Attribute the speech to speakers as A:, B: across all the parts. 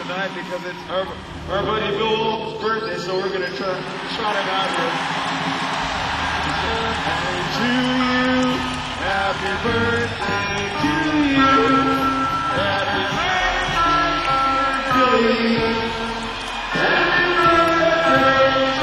A: tonight because it's our buddy Bill Wolf's birthday, so we're gonna try it out here. Happy birthday to you. Happy birthday to you. Happy birthday to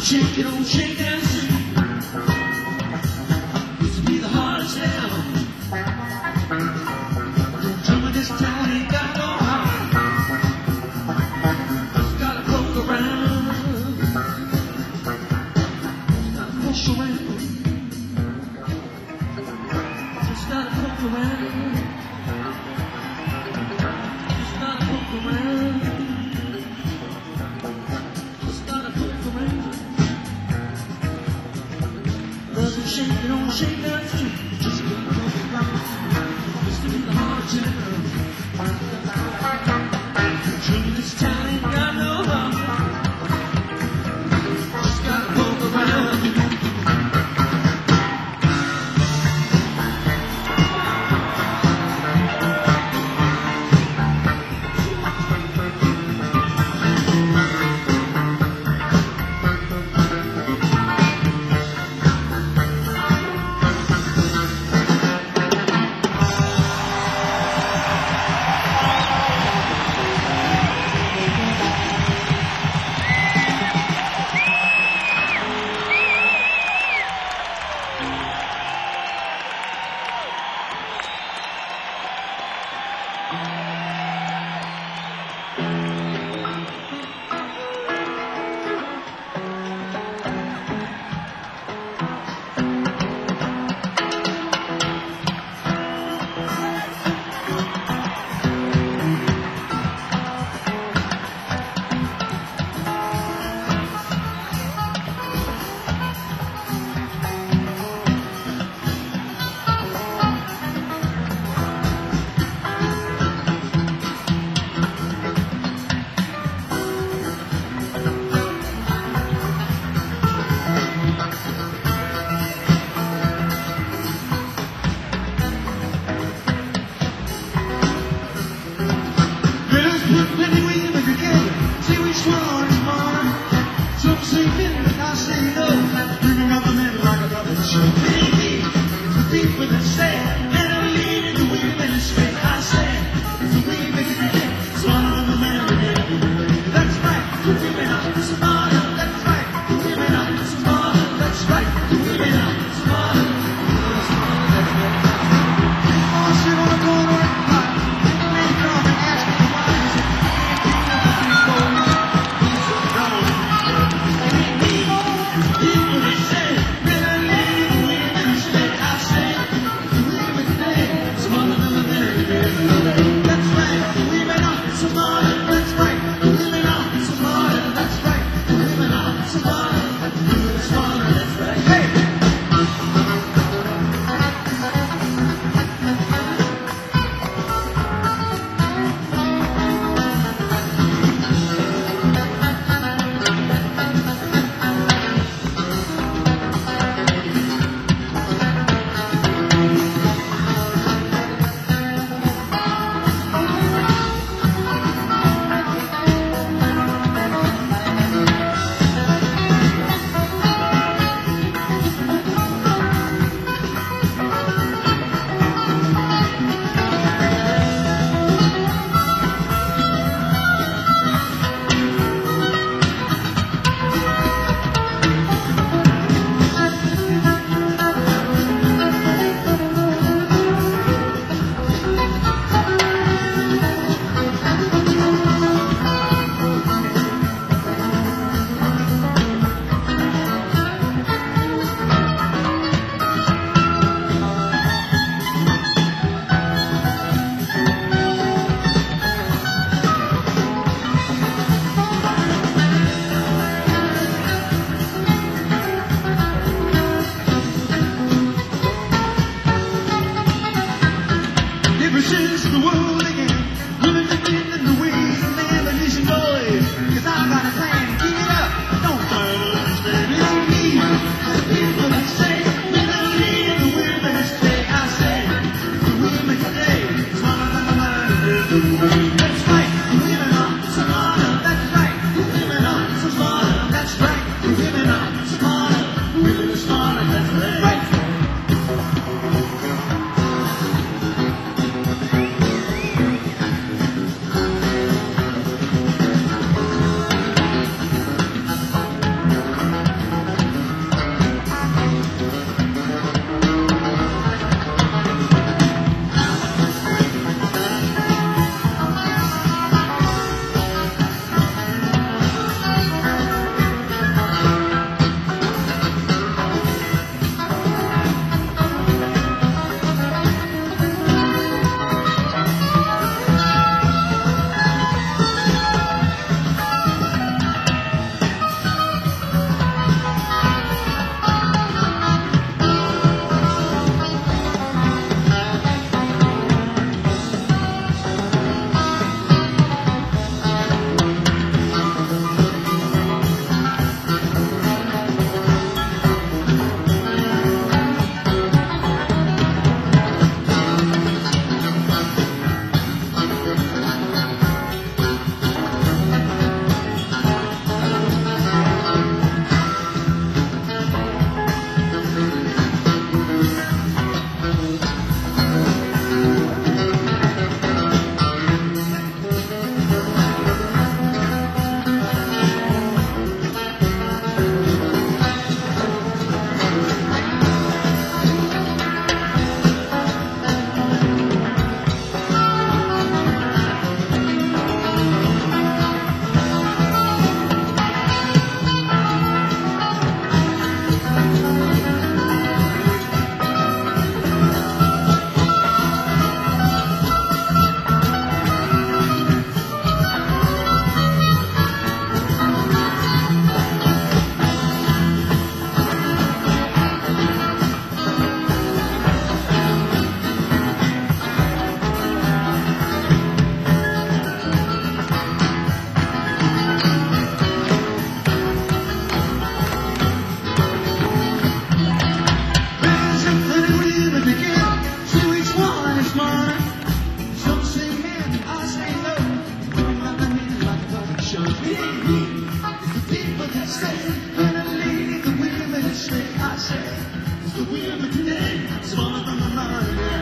B: Shake it on, shake that street. Used to be the hardest town. Don't tell me this town ain't got no heart. Just gotta poke around. Just gotta push around. Just gotta poke around. Just gotta poke around. Just gotta poke around. Doesn't shake it on, shake that street. Just gotta poke around. Used to be the hard town. Dream this town ain't got no heart. Just gotta poke around.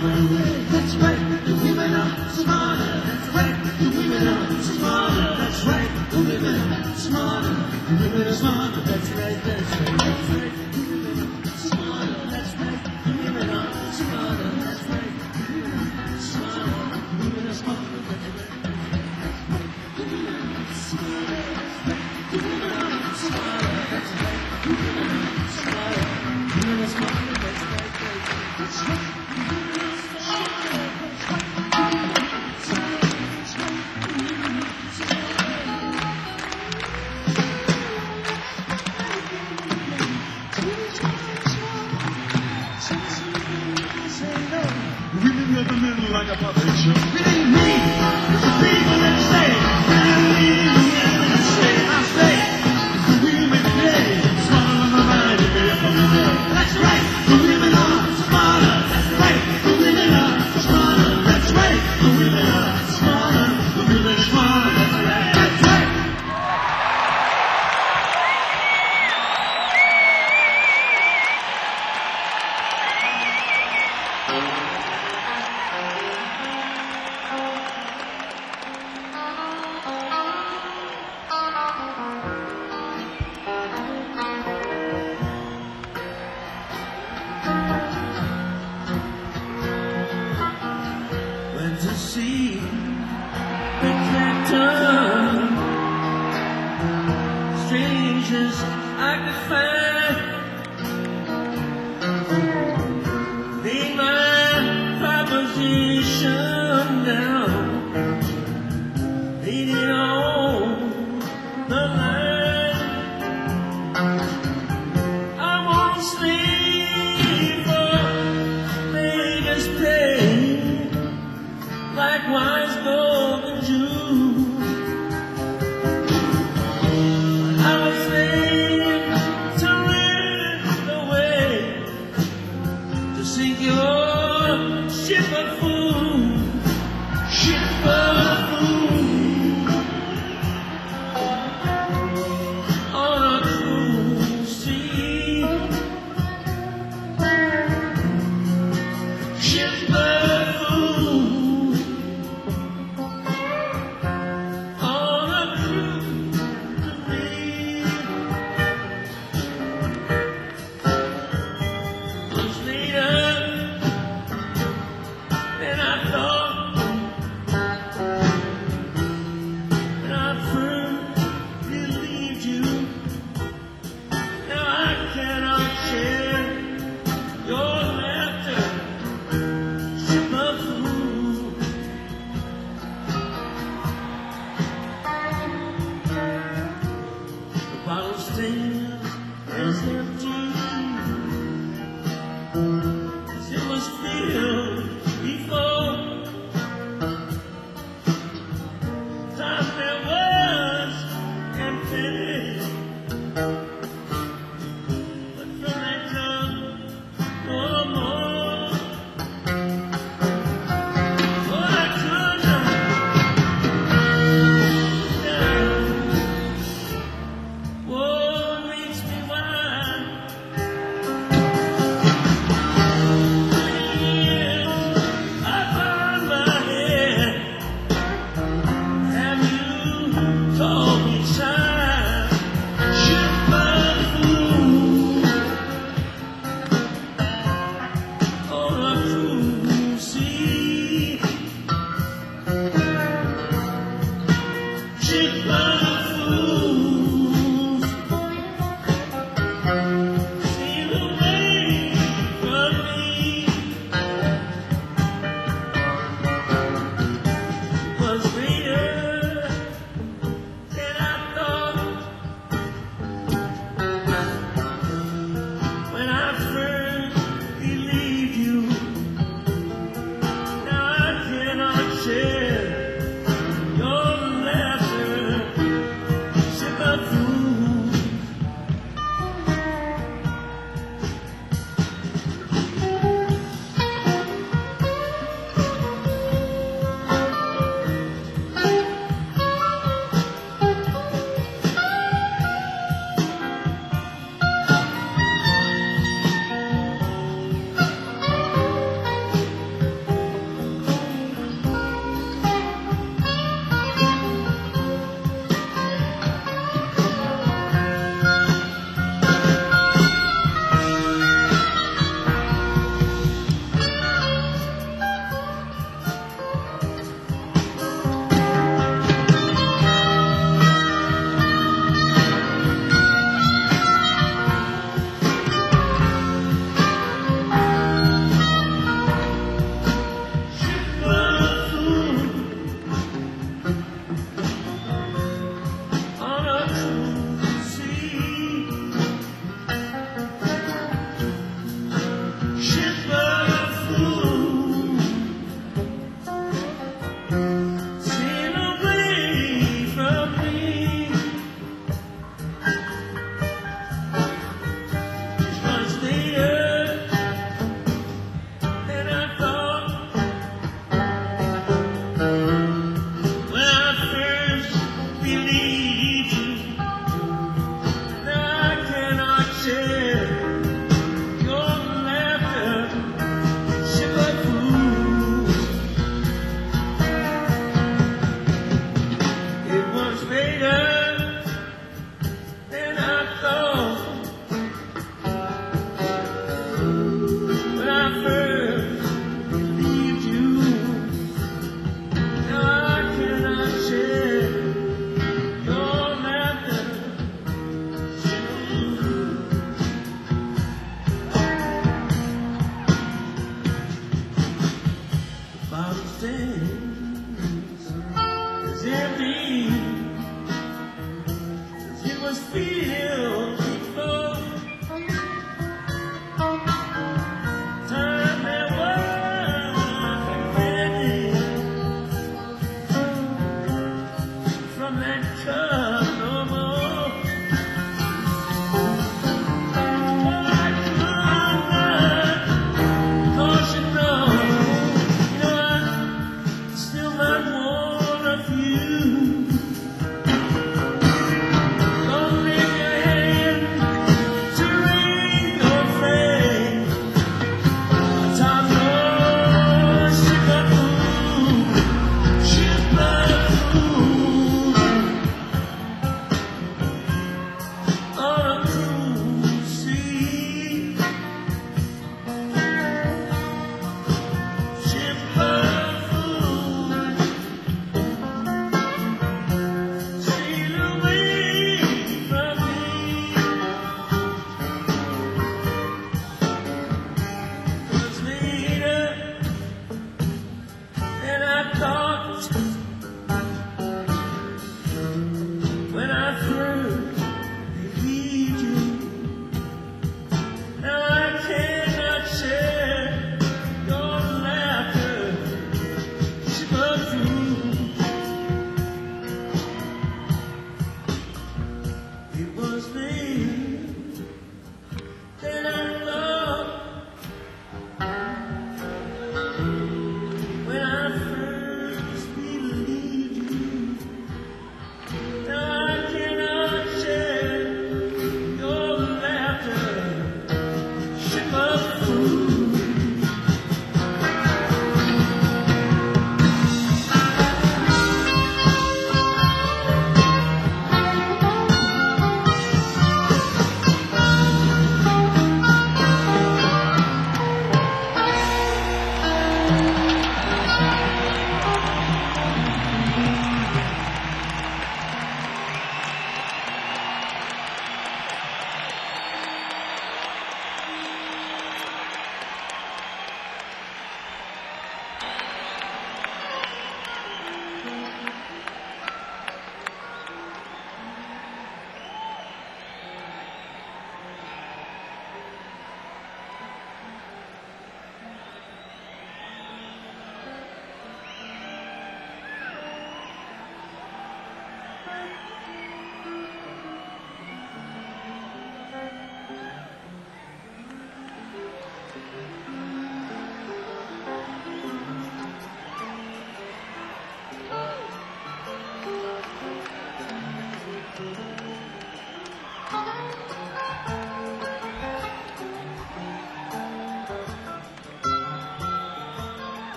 B: That's right, the women are smarter. That's right, the women are smarter. That's right, the women are smarter. The women are smarter. That's right, that's right, that's right. The women are smarter. That's right, the women are smarter. That's right, the women are smarter. The women are smarter. That's right. The women are smarter. The women are smarter. That's right. The women are smarter. The women are smarter. That's right, that's right.
A: Women in the middle like a puppet show.
B: It ain't me, it's the people that say, I say, it's the women today, smarter than the mind you made up on the day. That's right, the women are smarter. That's right, the women are smarter. That's right, the women are smarter. The women are smarter. That's right, that's right. Went to see the captain. Strangers I could find. Laid my proposition down. Laid it on the line. I won't sleep for Vegas pay. Likewise, golden Jews. I was saying to rent away to sink your ship of food, ship of food on a cruise sea, ship of food. On a cruise to me. Much later than I thought, when I first believed you. Now I cannot share your laughter, ship of food. The bottle still is empty, as it was filled before. Time there was empty, but from that time no more. Oh, I could not down. What makes me wild? I find my head. Have you taught me time? feel before. Time there was ready from that cup no more. But I could not, 'cause you know I still might want a few. Don't lift your hand to ring your flame. Time goes, ship a fool, ship a fool on a cruise sea. Ship a fool, sail away from me. 'Cause later than I thought, when I first believed you, now I cannot share your laughter. Ship a fool. It was me that I loved when I first believed you. Now I cannot share your laughter. Ship a fool.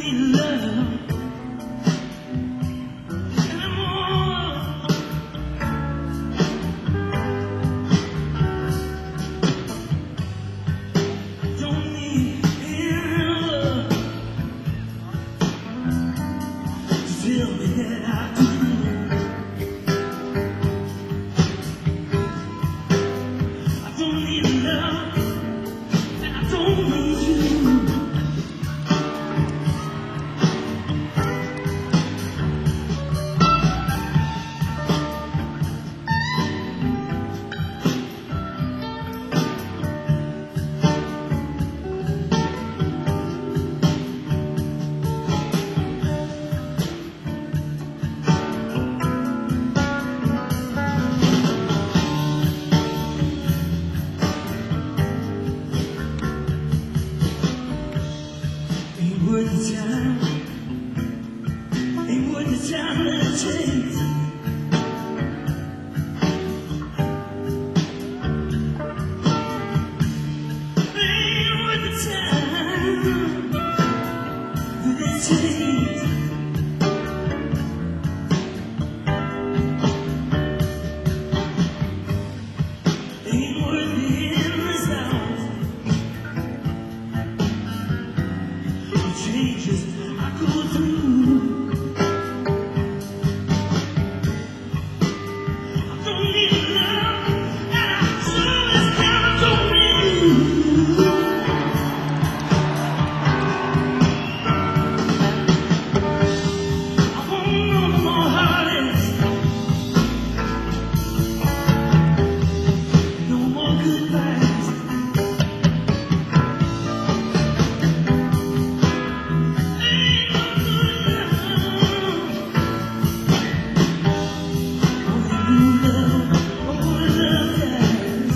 B: need love anymore. Don't need any love to tell me that I do. I don't need love, and I don't need you. Ain't worth the time, ain't worth the time that it takes. Ain't worth the time that it takes. Ain't worth the endless hours of changes I go through. I don't need love, and I sure as hell don't need you. I want no more heartaches, no more goodbyes. Ain't no good love, only new love, only love dies.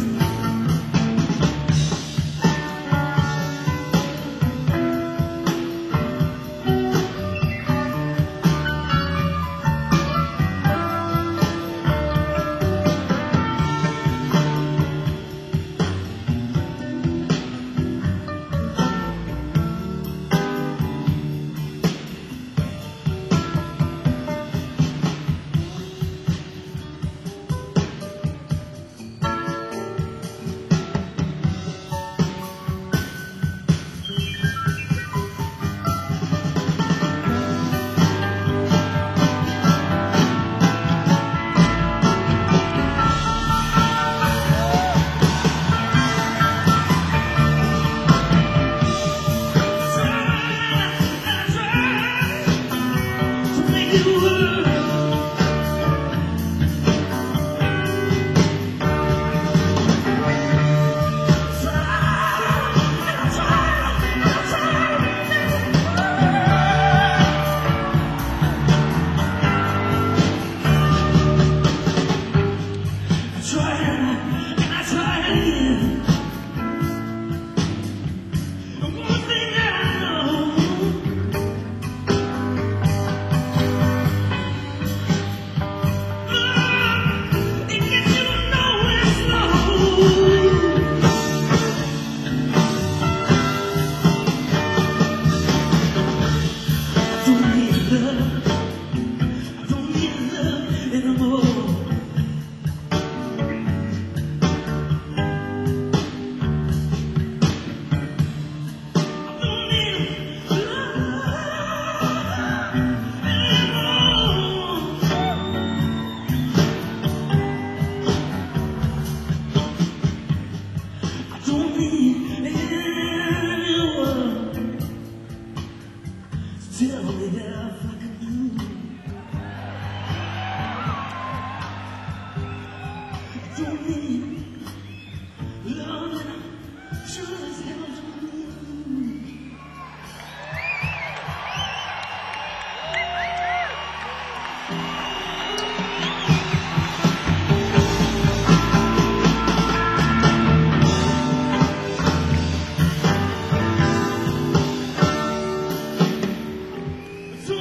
B: Tell me how I can do. Don't need love, and I sure as hell don't need you. So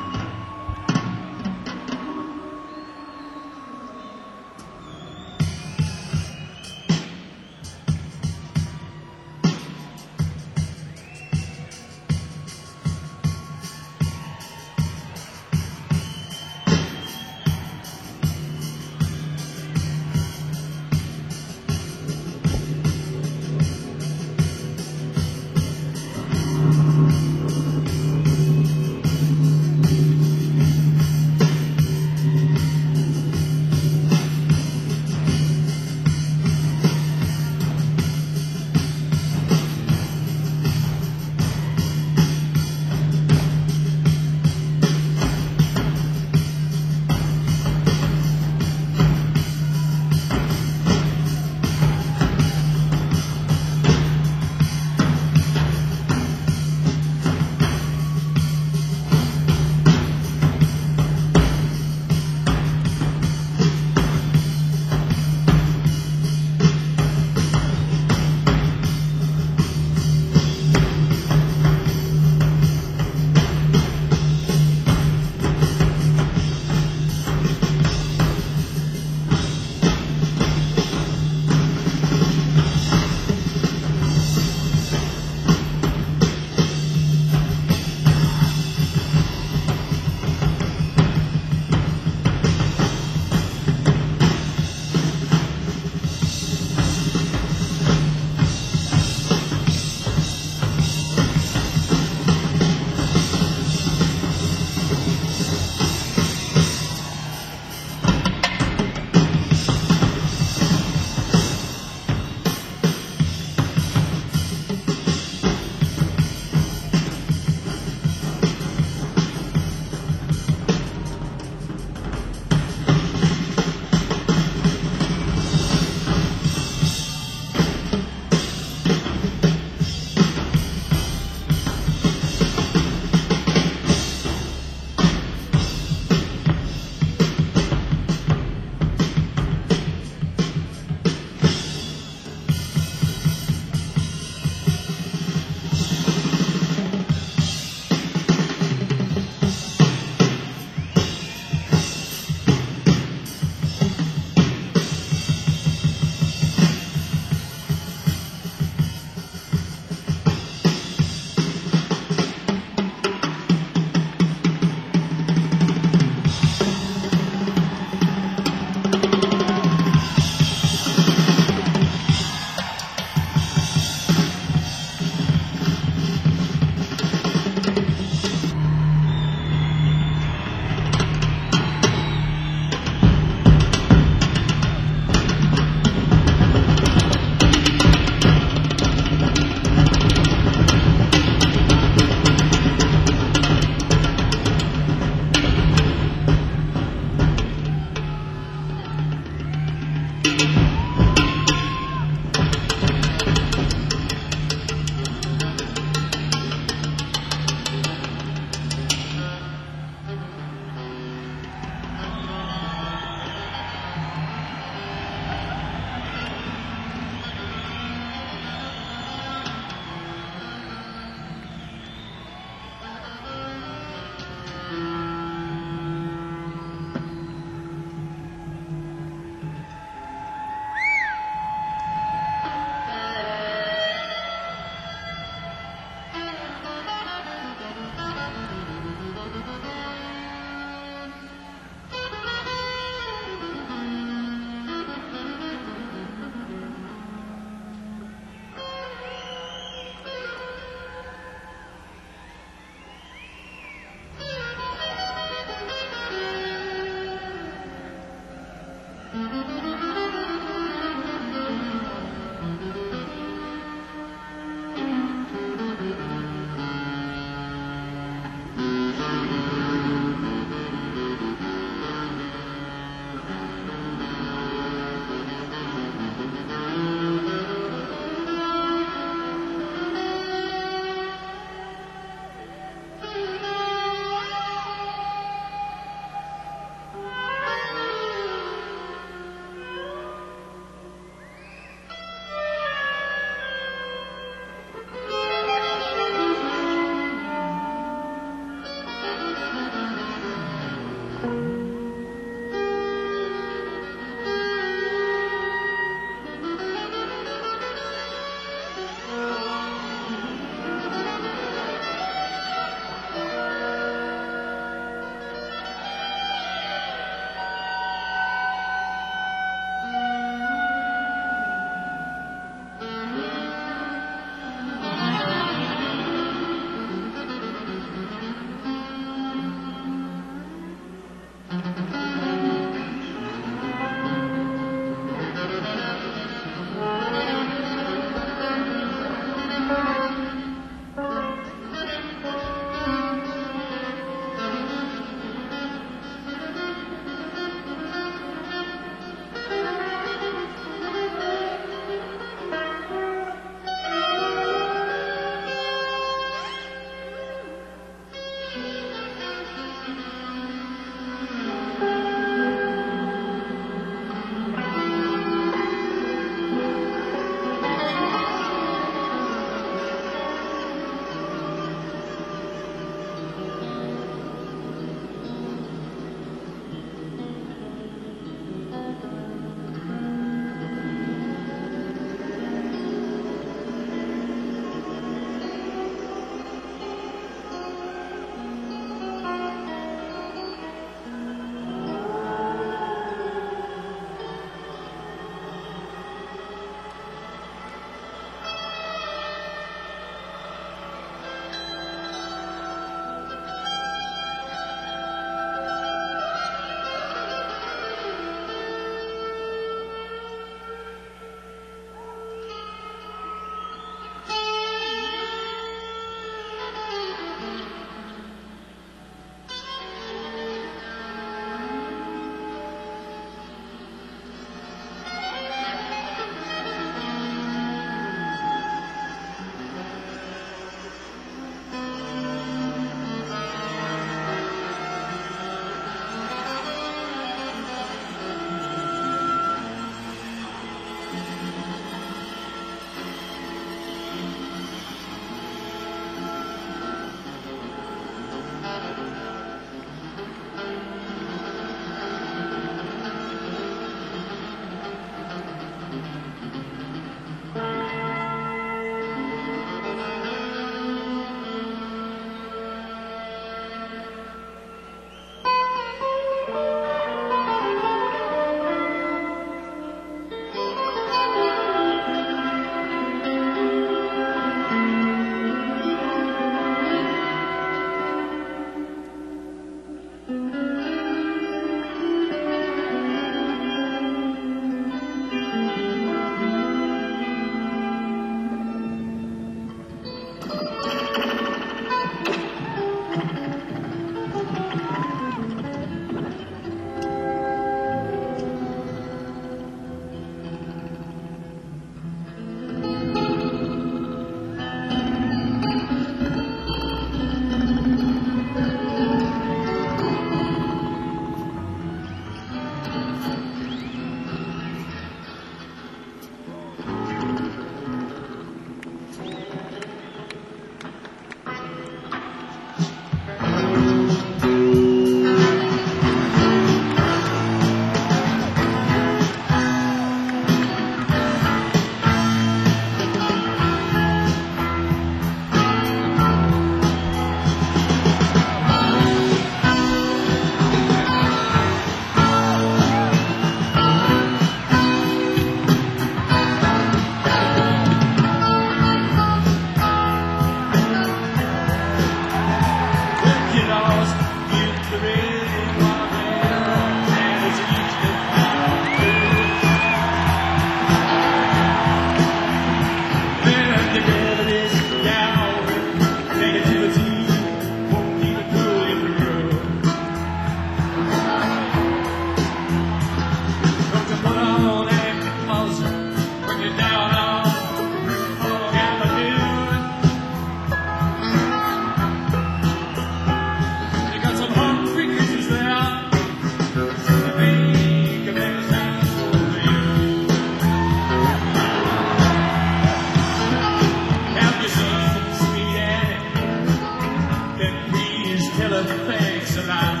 B: then please tell her thanks a lot.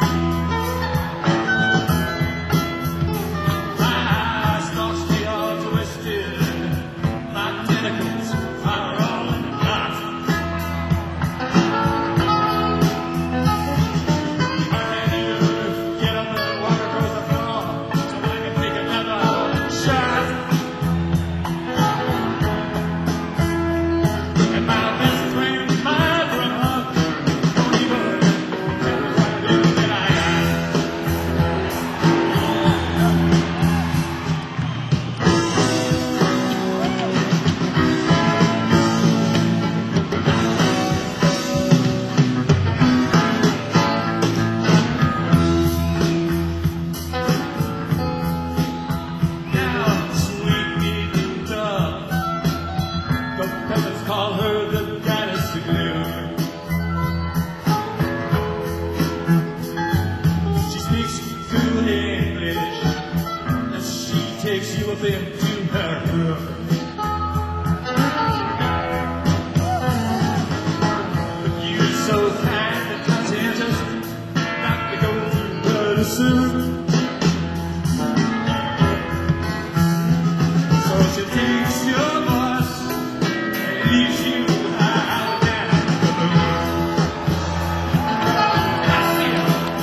B: My eyes thoughts they are twisted, my tentacles are all in a knot. Can you get up and walk across the floor so I can take another shot? And my best friend, my brother, don't even tell me what it is that I got. Now, sweet Edith, the fellas call her the goddess of gloom. She speaks good English, and she takes you up into her room. But you're so kind and conscientious not to go through her too soon. So she takes your voice and leaves you high down the moon. I feel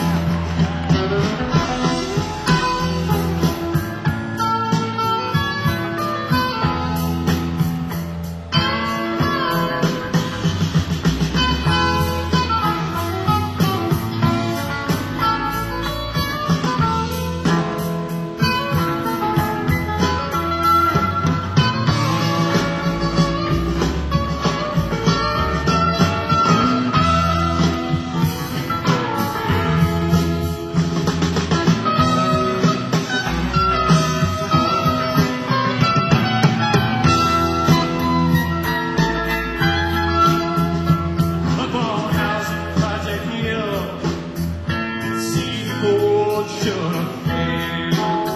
B: up on Housing Project Hill, see the board shut up there.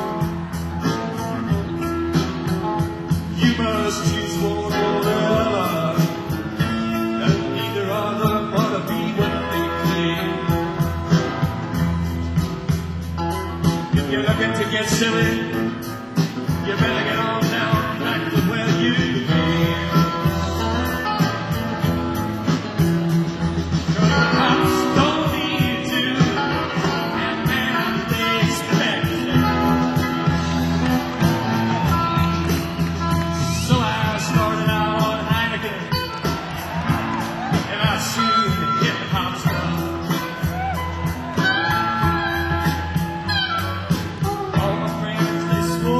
B: You must choose one or the other, and neither of them ought to be what they claim. If you're looking to get silly, you better get on down back to where you began. Cops don't need to, and now they expect it. So I started out on Heineken, and I soon hit the pop star. All my friends, they swore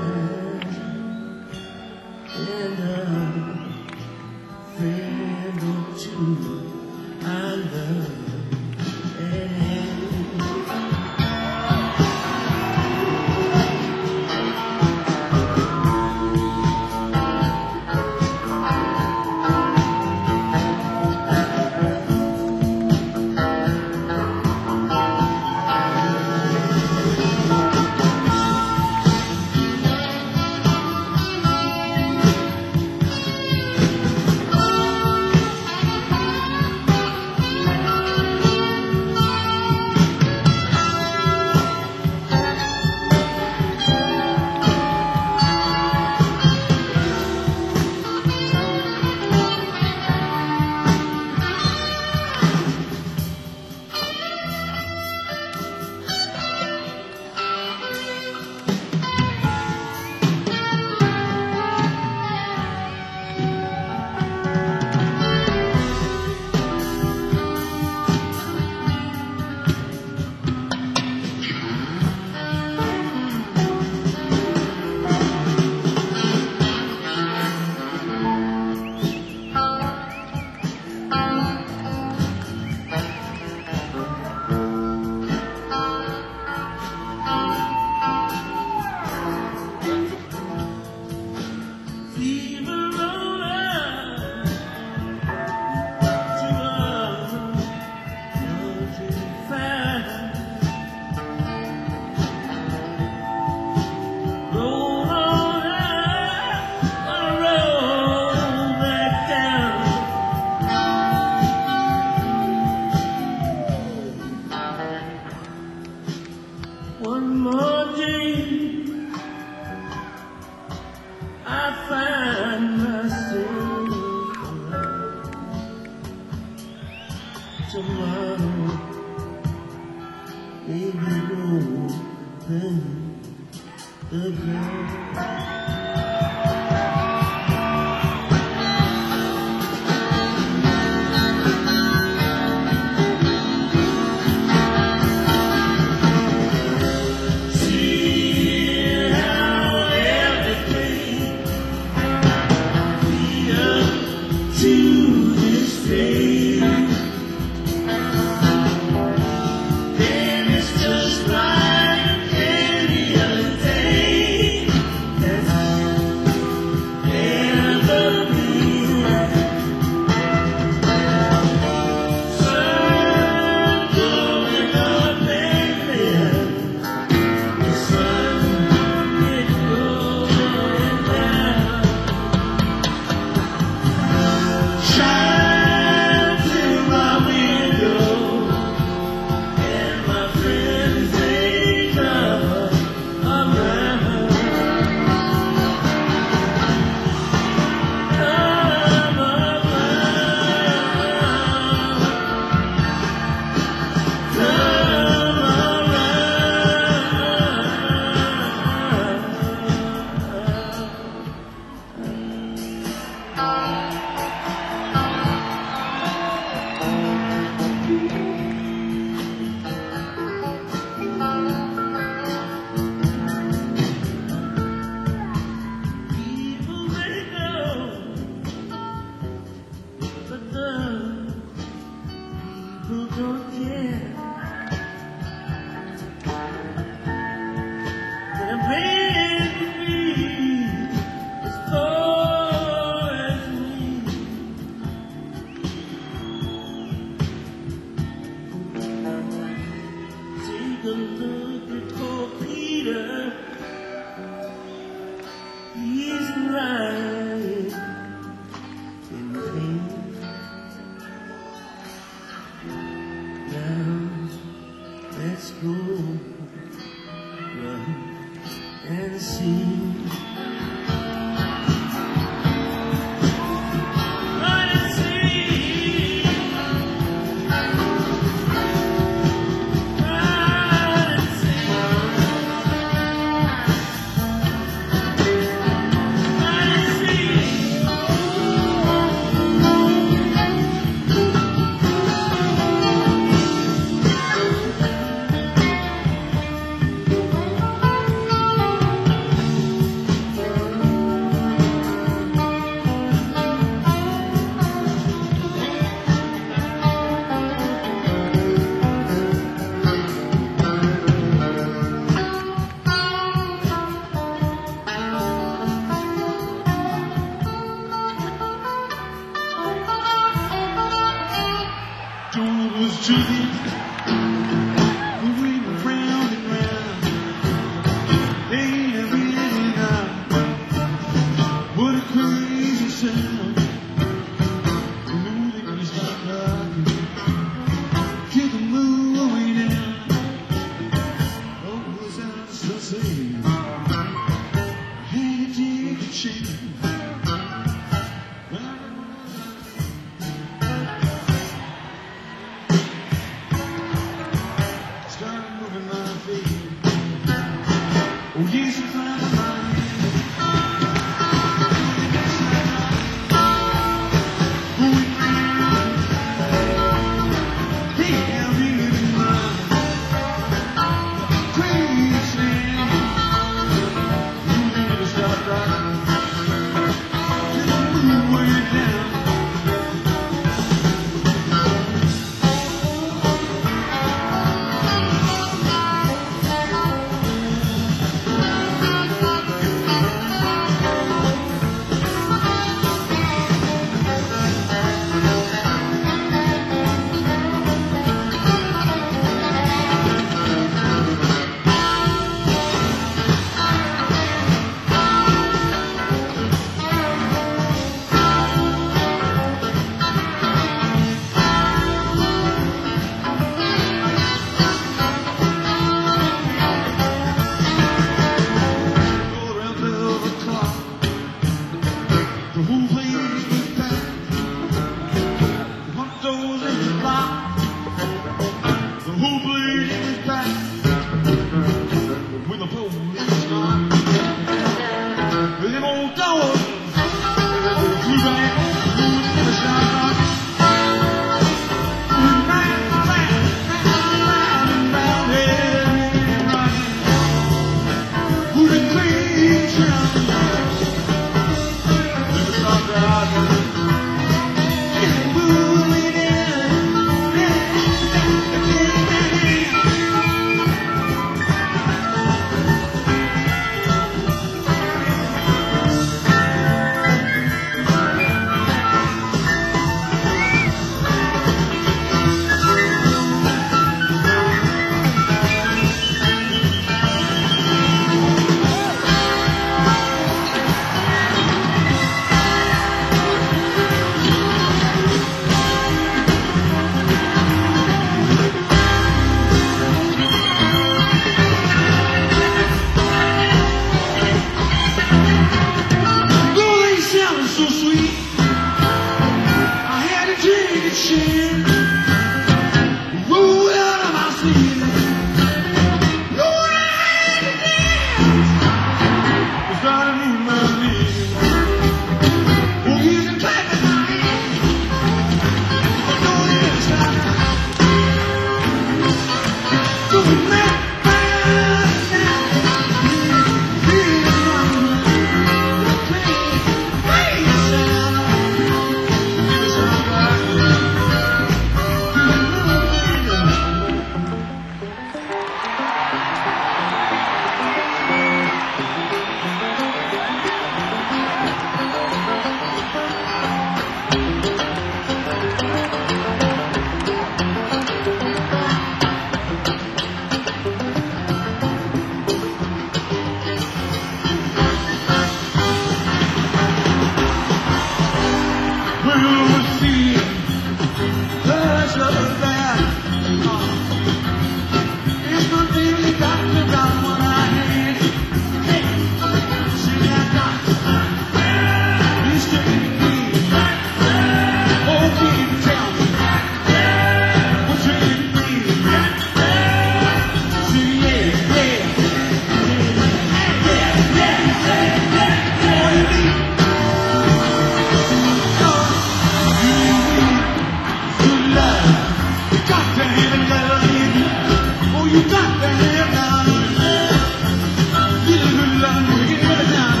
B: you got to have love. Little good love, you give it down.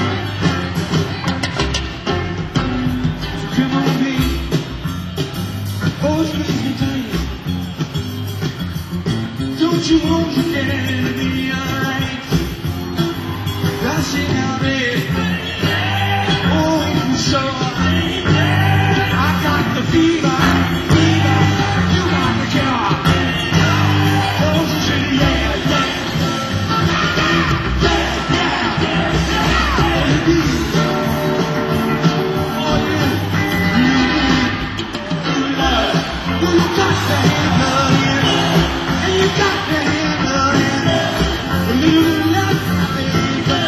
B: So come on, baby. Oh, squeeze me tight. Don't you want your daddy to be alright? Gosh, now, baby. Oh, you so I got the fever, fever. You got the cure. Oh, shit, yeah, yeah. Yeah, yeah, yeah. Oh, you need. Oh, yeah. You love. You got to have love, yeah. And you got to have love, yeah. A little love, baby.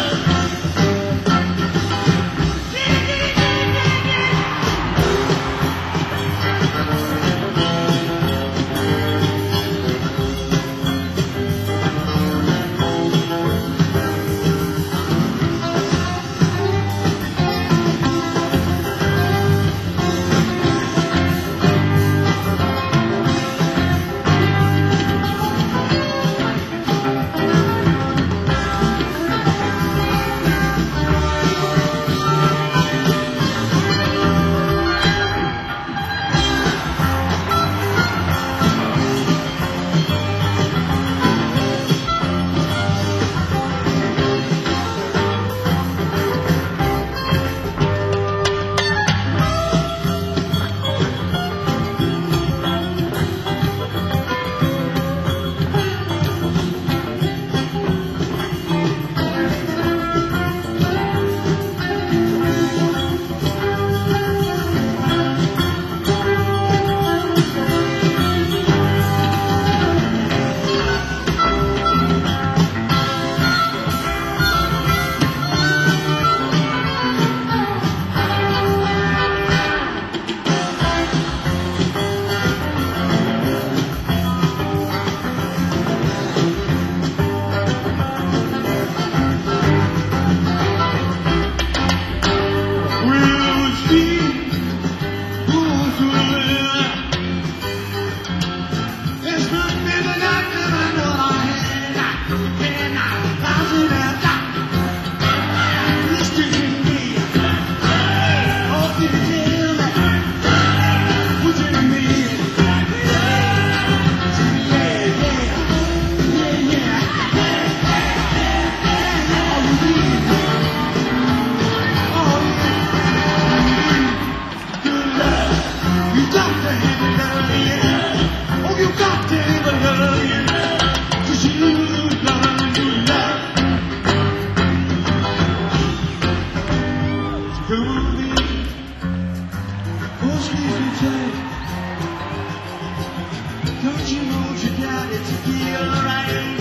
B: Don't you want your daddy to be alright?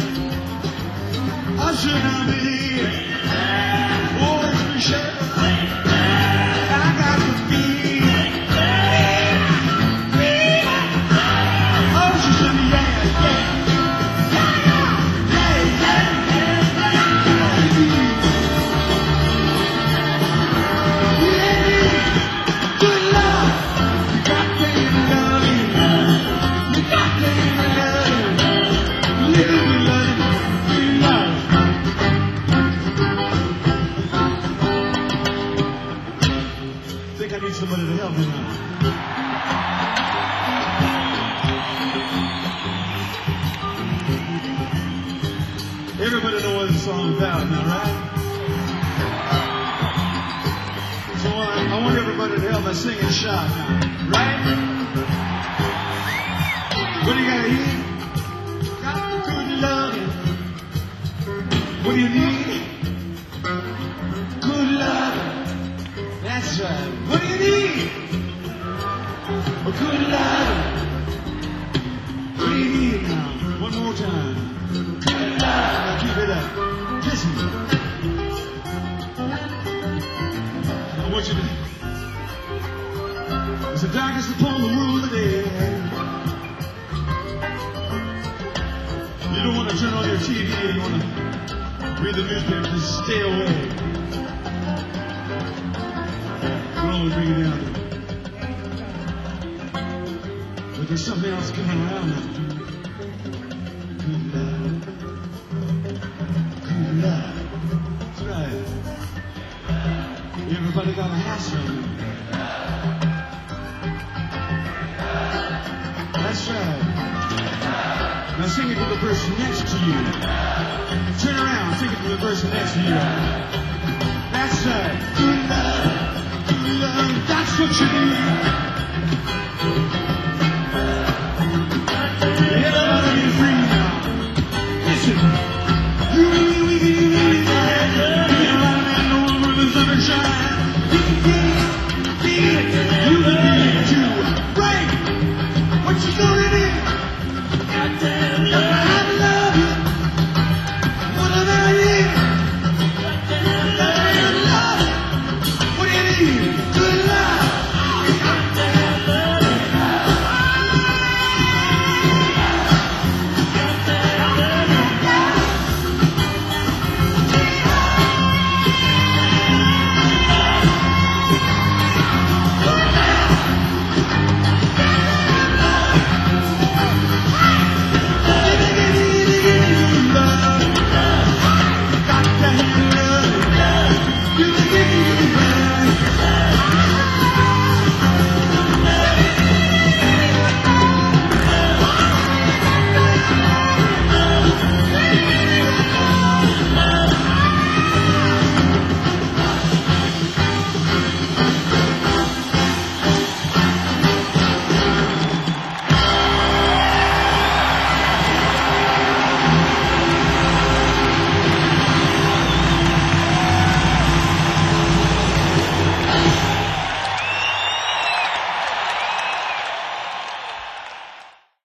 B: I should not be always be sure. I got to be. Oh, she said, yeah, yeah. I need somebody to help me now. Everybody knows what this song's about now, right? So I want everybody to help me sing and shout now, right? What do you gotta hear? Got good loving. What do you need? Good loving. That's right. What do you need? A good love. What do you need now? One more time. Good love. Now keep it up. Listen. I want you to. It's the darkest upon the world today. You don't want to turn on your TV. You want to read the newspaper. Just stay away. Always bring it down. But there's something else coming around now. Awesome. That's right. Now sing it to the person next to you. Turn around, sing it to the person next to you. That's right. Good love, that's what you need.